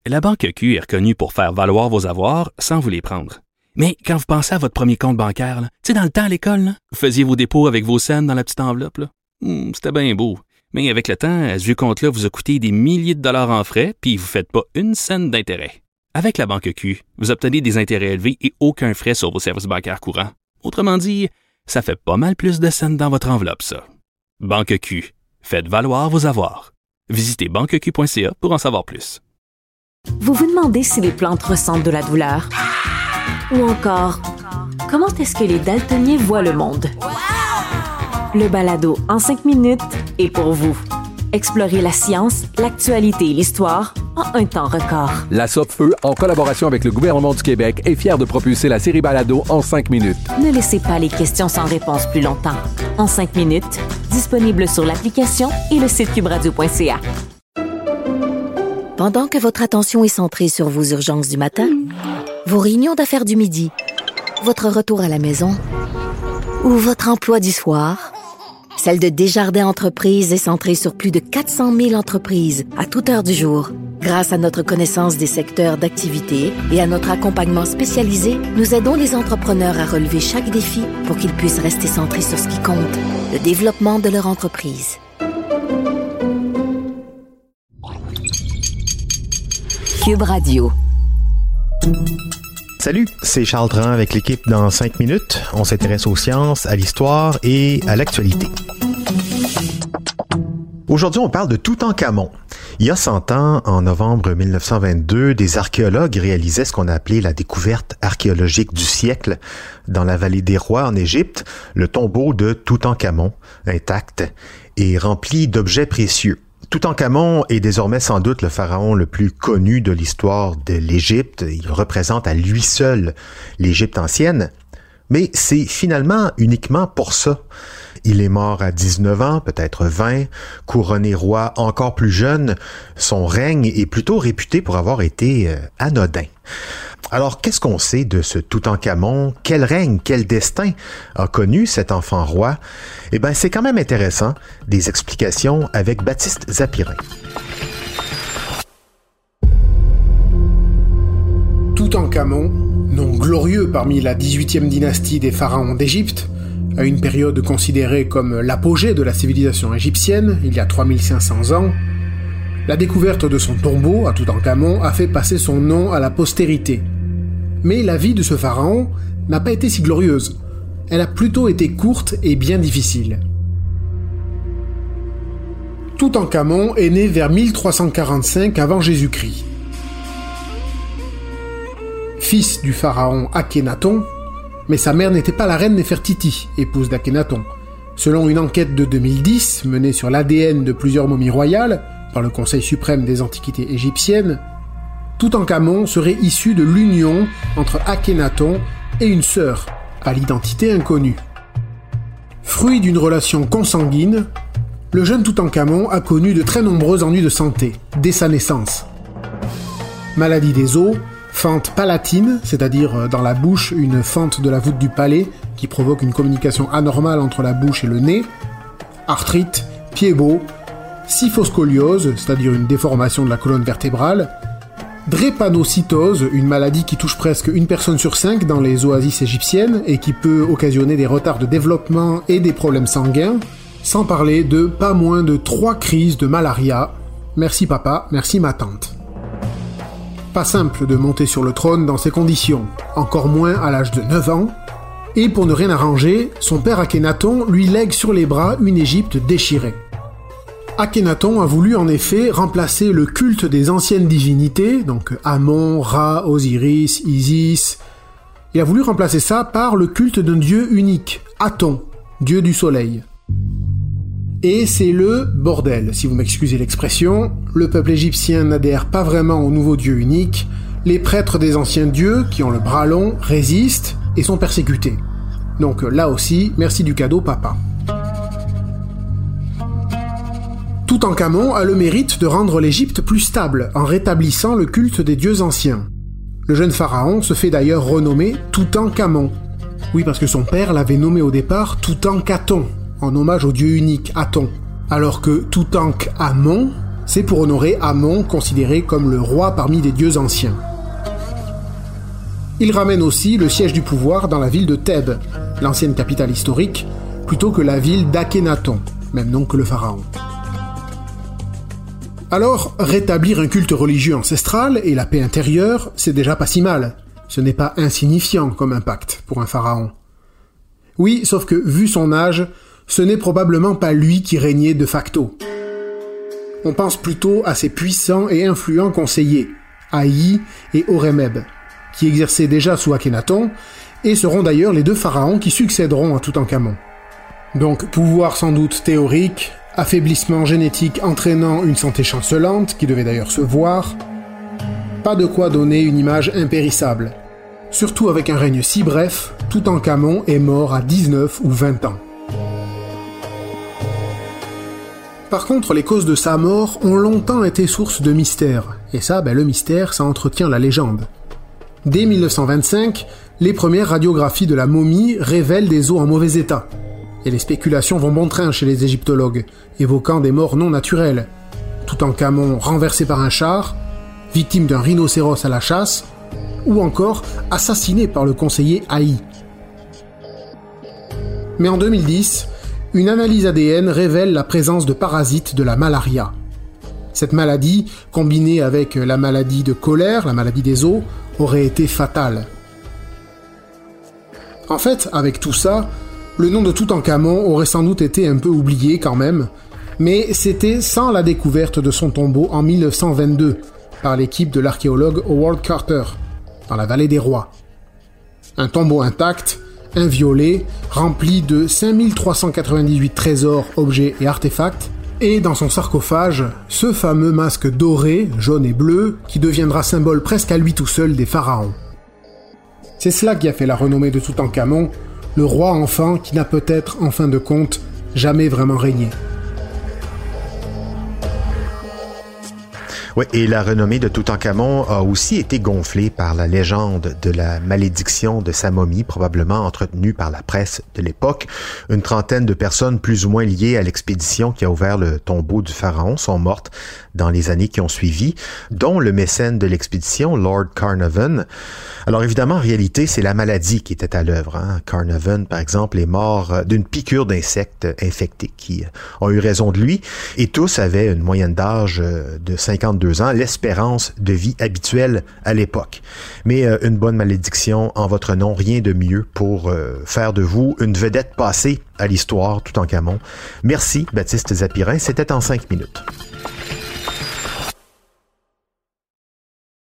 La Banque Q est reconnue pour faire valoir vos avoirs sans vous les prendre. Mais quand vous pensez à votre premier compte bancaire, tu sais, dans le temps à l'école, là, vous faisiez vos dépôts avec vos scènes dans la petite enveloppe. Là. C'était bien beau. Mais avec le temps, ce vieux compte-là vous a coûté des milliers de dollars en frais, puis vous ne faites pas une scène d'intérêt. Avec la Banque Q, vous obtenez des intérêts élevés et aucun frais sur vos services bancaires courants. Autrement dit, ça fait pas mal plus de scènes dans votre enveloppe, ça. Banque Q. Faites valoir vos avoirs. Visitez banqueq.ca pour en savoir plus. Vous vous demandez si les plantes ressentent de la douleur? Ou encore, comment est-ce que les daltoniens voient le monde? Le balado en 5 minutes est pour vous. Explorez la science, l'actualité et l'histoire en un temps record. La Sopfeu, en collaboration avec le gouvernement du Québec, est fière de propulser la série balado en 5 minutes. Ne laissez pas les questions sans réponse plus longtemps. En 5 minutes, disponible sur l'application et le site cubradio.ca. Pendant que votre attention est centrée sur vos urgences du matin, vos réunions d'affaires du midi, votre retour à la maison ou votre emploi du soir, celle de Desjardins Entreprises est centrée sur plus de 400 000 entreprises à toute heure du jour. Grâce à notre connaissance des secteurs d'activité et à notre accompagnement spécialisé, nous aidons les entrepreneurs à relever chaque défi pour qu'ils puissent rester centrés sur ce qui compte, le développement de leur entreprise. Cube Radio. Salut, c'est Charles Dran avec l'équipe dans 5 minutes. On s'intéresse aux sciences, à l'histoire et à l'actualité. Aujourd'hui, on parle de Toutankhamon. Il y a 100 ans, en novembre 1922, des archéologues réalisaient ce qu'on a appelé la découverte archéologique du siècle dans la vallée des rois en Égypte, le tombeau de Toutankhamon, intact et rempli d'objets précieux. Toutankhamon est désormais sans doute le pharaon le plus connu de l'histoire de l'Égypte. Il représente à lui seul l'Égypte ancienne, mais c'est finalement uniquement pour ça. Il est mort à 19 ans, peut-être 20, couronné roi encore plus jeune. Son règne est plutôt réputé pour avoir été anodin. Alors, qu'est-ce qu'on sait de ce Toutankhamon? Quel règne, quel destin a connu cet enfant roi? Eh bien, c'est quand même intéressant. Des explications avec Baptiste Zapirin. Toutankhamon, nom glorieux parmi la 18e dynastie des pharaons d'Égypte, à une période considérée comme l'apogée de la civilisation égyptienne, il y a 3500 ans, la découverte de son tombeau à Toutankhamon a fait passer son nom à la postérité. Mais la vie de ce pharaon n'a pas été si glorieuse. Elle a plutôt été courte et bien difficile. Toutankhamon est né vers 1345 avant Jésus-Christ. Fils du pharaon Akhénaton, mais sa mère n'était pas la reine Néfertiti, épouse d'Akhénaton. Selon une enquête de 2010 menée sur l'ADN de plusieurs momies royales par le Conseil suprême des antiquités égyptiennes, Toutankhamon serait issu de l'union entre Akhénaton et une sœur, à l'identité inconnue. Fruit d'une relation consanguine, le jeune Toutankhamon a connu de très nombreux ennuis de santé dès sa naissance. Maladie des os, fente palatine, c'est-à-dire dans la bouche une fente de la voûte du palais qui provoque une communication anormale entre la bouche et le nez, arthrite, pieds-bots, syphoscoliose, c'est-à-dire une déformation de la colonne vertébrale, drépanocytose, une maladie qui touche presque une personne sur 5 dans les oasis égyptiennes et qui peut occasionner des retards de développement et des problèmes sanguins, sans parler de pas moins de 3 crises de malaria. Merci papa, merci ma tante. Pas simple de monter sur le trône dans ces conditions, encore moins à l'âge de 9 ans, et pour ne rien arranger, son père Akhénaton lui lègue sur les bras une Égypte déchirée. Akhénaton a voulu en effet remplacer le culte des anciennes divinités, donc Amon, Ra, Osiris, Isis. Il a voulu remplacer ça par le culte d'un dieu unique, Aton, dieu du soleil. Et c'est le bordel, si vous m'excusez l'expression. Le peuple égyptien n'adhère pas vraiment au nouveau dieu unique. Les prêtres des anciens dieux, qui ont le bras long, résistent et sont persécutés. Donc là aussi, merci du cadeau, papa. Toutankhamon a le mérite de rendre l'Égypte plus stable en rétablissant le culte des dieux anciens. Le jeune pharaon se fait d'ailleurs renommer Toutankhamon. Oui, parce que son père l'avait nommé au départ Toutankhaton, en hommage au dieu unique Aton. Alors que Toutankhamon, C'est pour honorer Amon, considéré comme le roi parmi les dieux anciens. Il ramène aussi le siège du pouvoir dans la ville de Thèbes, l'ancienne capitale historique, plutôt que la ville d'Akhénaton, même nom que le pharaon. Alors, rétablir un culte religieux ancestral et la paix intérieure, c'est déjà pas si mal. Ce n'est pas insignifiant comme impact pour un pharaon. Oui, sauf que, vu son âge, ce n'est probablement pas lui qui régnait de facto. On pense plutôt à ses puissants et influents conseillers, Haï et Horemheb, qui exerçaient déjà sous Akhénaton, et seront d'ailleurs les deux pharaons qui succéderont à Toutankhamon. Donc pouvoir sans doute théorique, affaiblissement génétique entraînant une santé chancelante, qui devait d'ailleurs se voir, pas de quoi donner une image impérissable. Surtout avec un règne si bref, Toutankhamon est mort à 19 ou 20 ans. Par contre, les causes de sa mort ont longtemps été source de mystère, et ça, le mystère, ça entretient la légende. Dès 1925, les premières radiographies de la momie révèlent des os en mauvais état, et les spéculations vont bon train chez les égyptologues, évoquant des morts non naturelles. Toutankhamon renversé par un char, victime d'un rhinocéros à la chasse, ou encore assassiné par le conseiller Haï. Mais en 2010, une analyse ADN révèle la présence de parasites de la malaria. Cette maladie, combinée avec la maladie de Koller, la maladie des os, aurait été fatale. En fait, avec tout ça, le nom de Toutankhamon aurait sans doute été un peu oublié quand même, mais c'était sans la découverte de son tombeau en 1922 par l'équipe de l'archéologue Howard Carter, dans la vallée des rois. Un tombeau intact, inviolé, rempli de 5398 trésors, objets et artefacts, et dans son sarcophage, ce fameux masque doré, jaune et bleu, qui deviendra symbole presque à lui tout seul des pharaons. C'est cela qui a fait la renommée de Toutankhamon, le roi enfant qui n'a peut-être, en fin de compte, jamais vraiment régné. Oui, et la renommée de Toutankhamon a aussi été gonflée par la légende de la malédiction de sa momie, probablement entretenue par la presse de l'époque. Une trentaine de personnes plus ou moins liées à l'expédition qui a ouvert le tombeau du pharaon sont mortes dans les années qui ont suivi, dont le mécène de l'expédition, Lord Carnarvon. Alors évidemment, en réalité, c'est la maladie qui était à l'œuvre. Carnarvon, par exemple, est mort d'une piqûre d'insectes infectés qui ont eu raison de lui, et tous avaient une moyenne d'âge de 52 ans, l'espérance de vie habituelle à l'époque. Mais une bonne malédiction en votre nom, rien de mieux pour faire de vous une vedette passée à l'histoire Toutankhamon. Merci, Baptiste Zapirin, c'était en 5 minutes.